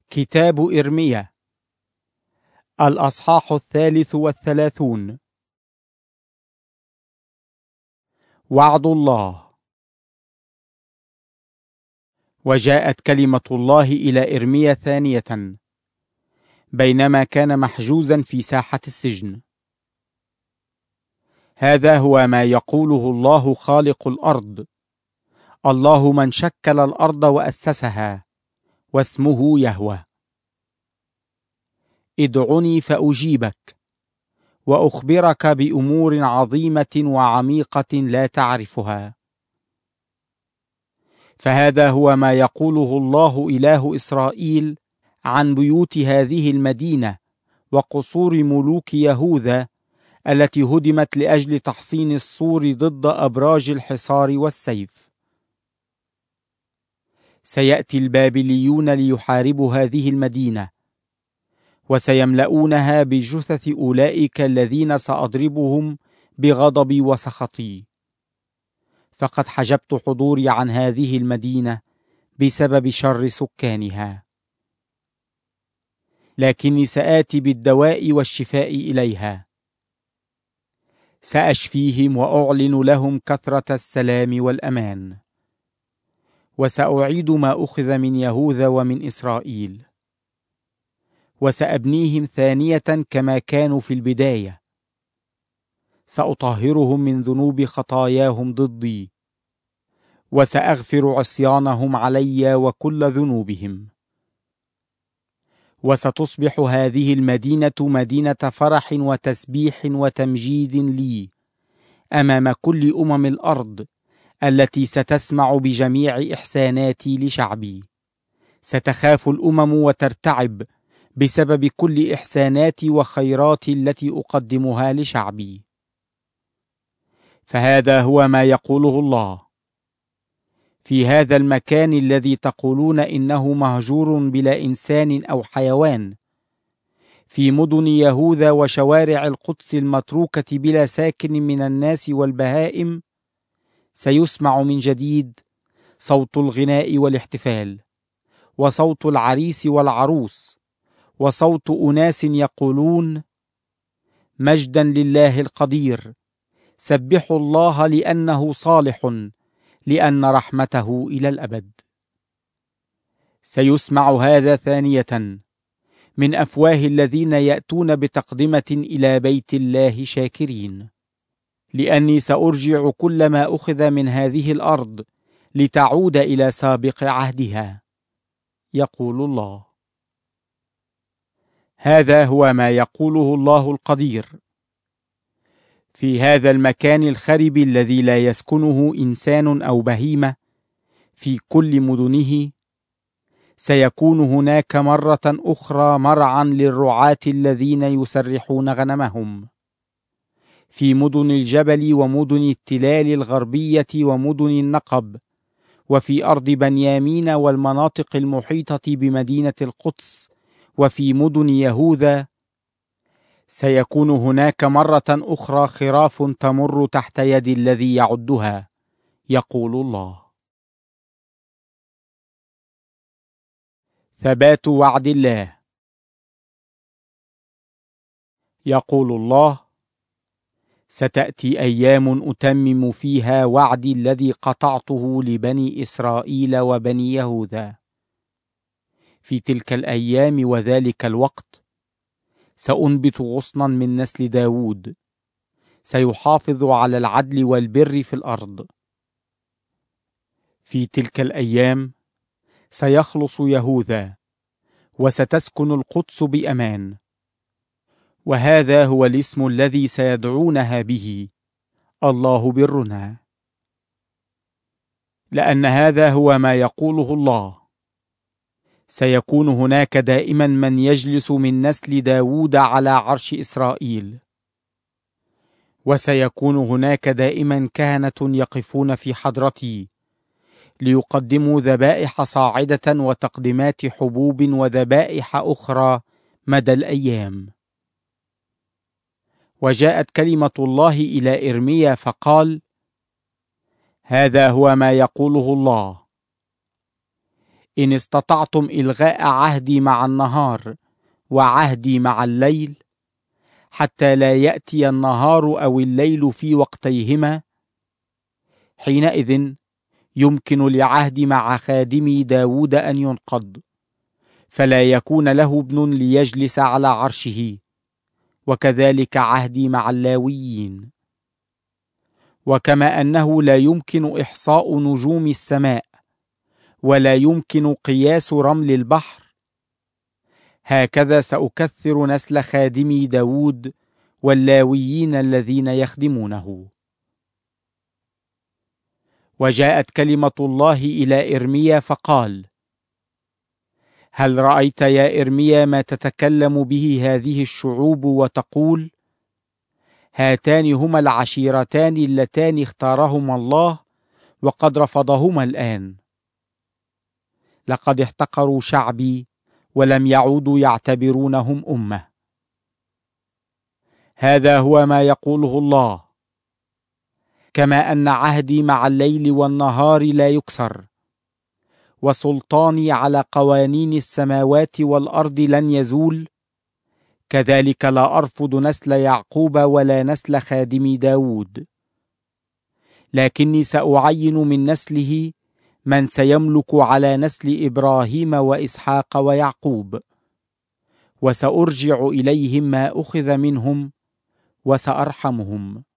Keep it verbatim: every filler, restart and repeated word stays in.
كتاب إرميا الأصحاح الثالث والثلاثون. وعد الله. وجاءت كلمة الله إلى إرميا ثانية بينما كان محجوزا في ساحة السجن. هذا هو ما يقوله الله خالق الأرض، الله من شكل الأرض وأسسها، واسمه يهوه. ادعني فأجيبك، وأخبرك بأمور عظيمة وعميقة لا تعرفها. فهذا هو ما يقوله الله إله إسرائيل عن بيوت هذه المدينة وقصور ملوك يهوذا التي هدمت لأجل تحصين السور ضد أبراج الحصار والسيف. سيأتي البابليون ليحاربوا هذه المدينة، وسيملؤونها بجثث أولئك الذين سأضربهم بغضبي وسخطي. فقد حجبت حضوري عن هذه المدينة بسبب شر سكانها، لكني سآتي بالدواء والشفاء إليها. سأشفيهم وأعلن لهم كثرة السلام والأمان، وسأعيد ما أخذ من يهوذا ومن إسرائيل، وسأبنيهم ثانية كما كانوا في البداية. سأطهرهم من ذنوب خطاياهم ضدي، وسأغفر عصيانهم علي وكل ذنوبهم. وستصبح هذه المدينة مدينة فرح وتسبيح وتمجيد لي أمام كل أمم الأرض التي ستسمع بجميع إحساناتي لشعبي. ستخاف الأمم وترتعب بسبب كل إحساناتي وخيراتي التي أقدمها لشعبي. فهذا هو ما يقوله الله: في هذا المكان الذي تقولون إنه مهجور بلا إنسان أو حيوان، في مدن يهوذا وشوارع القدس المتروكة بلا ساكن من الناس والبهائم، سيسمع من جديد صوت الغناء والاحتفال، وصوت العريس والعروس، وصوت أناس يقولون: مجدا لله القدير، سبحوا الله لأنه صالح، لأن رحمته إلى الأبد. سيسمع هذا ثانية من أفواه الذين يأتون بتقدمة إلى بيت الله شاكرين، لأني سأرجع كل ما أخذ من هذه الأرض لتعود إلى سابق عهدها، يقول الله. هذا هو ما يقوله الله القدير: في هذا المكان الخرب الذي لا يسكنه إنسان أو بهيمة، في كل مدنه، سيكون هناك مرة أخرى مرعى للرعاة الذين يسرحون غنمهم. في مدن الجبل ومدن التلال الغربية ومدن النقب، وفي أرض بنيامين والمناطق المحيطة بمدينة القدس، وفي مدن يهوذا، سيكون هناك مرة أخرى خراف تمر تحت يد الذي يعدها، يقول الله. ثبات وعد الله. يقول الله: ستأتي أيام أتمم فيها وعدي الذي قطعته لبني إسرائيل وبني يهوذا. في تلك الأيام وذلك الوقت سأنبت غصنا من نسل داود، سيحافظ على العدل والبر في الأرض. في تلك الأيام سيخلص يهوذا، وستسكن القدس بأمان. وهذا هو الاسم الذي سيدعونها به: الله برنا. لأن هذا هو ما يقوله الله: سيكون هناك دائما من يجلس من نسل داود على عرش إسرائيل، وسيكون هناك دائما كهنة يقفون في حضرتي ليقدموا ذبائح صاعدة وتقدمات حبوب وذبائح أخرى مدى الأيام. وجاءت كلمة الله إلى إرميا فقال: هذا هو ما يقوله الله: إن استطعتم إلغاء عهدي مع النهار وعهدي مع الليل، حتى لا يأتي النهار أو الليل في وقتيهما، حينئذ يمكن لعهدي مع خادمي داود أن ينقض، فلا يكون له ابن ليجلس على عرشه، وكذلك عهدي مع اللاويين. وكما أنه لا يمكن إحصاء نجوم السماء ولا يمكن قياس رمل البحر، هكذا سأكثر نسل خادمي داود واللاويين الذين يخدمونه. وجاءت كلمة الله إلى إرميا فقال: هل رأيت يا إرميا ما تتكلم به هذه الشعوب وتقول: هاتان هما العشيرتان اللتان اختارهما الله وقد رفضهما الآن. لقد احتقروا شعبي ولم يعودوا يعتبرونهم أمة. هذا هو ما يقوله الله: كما أن عهدي مع الليل والنهار لا يكسر، وسلطاني على قوانين السماوات والأرض لن يزول، كذلك لا أرفض نسل يعقوب ولا نسل خادم داود، لكني سأعين من نسله من سيملك على نسل إبراهيم وإسحاق ويعقوب، وسأرجع إليهم ما أخذ منهم وسأرحمهم.